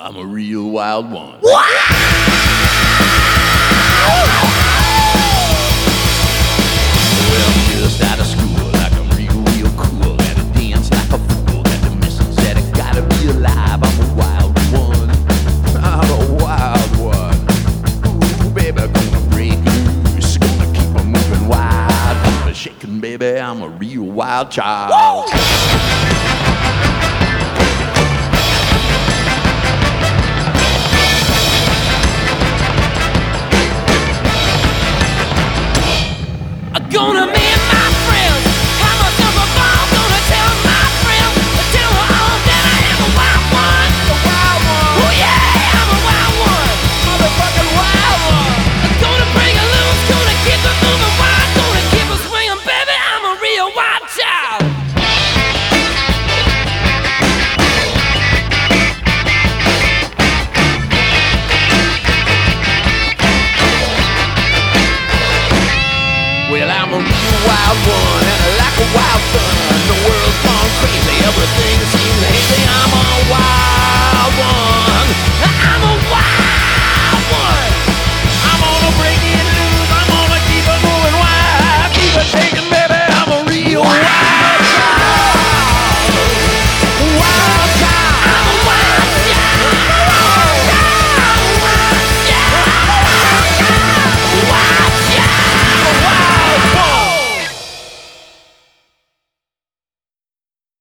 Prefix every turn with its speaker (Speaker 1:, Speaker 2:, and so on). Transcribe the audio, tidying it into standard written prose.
Speaker 1: I'm a real wild one. Well, just out of school, like I'm real cool. Gotta dance like a fool. Got the message that I gotta be alive. I'm a wild one. I'm a wild one. Ooh, baby, gonna break loose. Gonna keep on moving wild. Gonna shaking, baby. I'm a real wild child.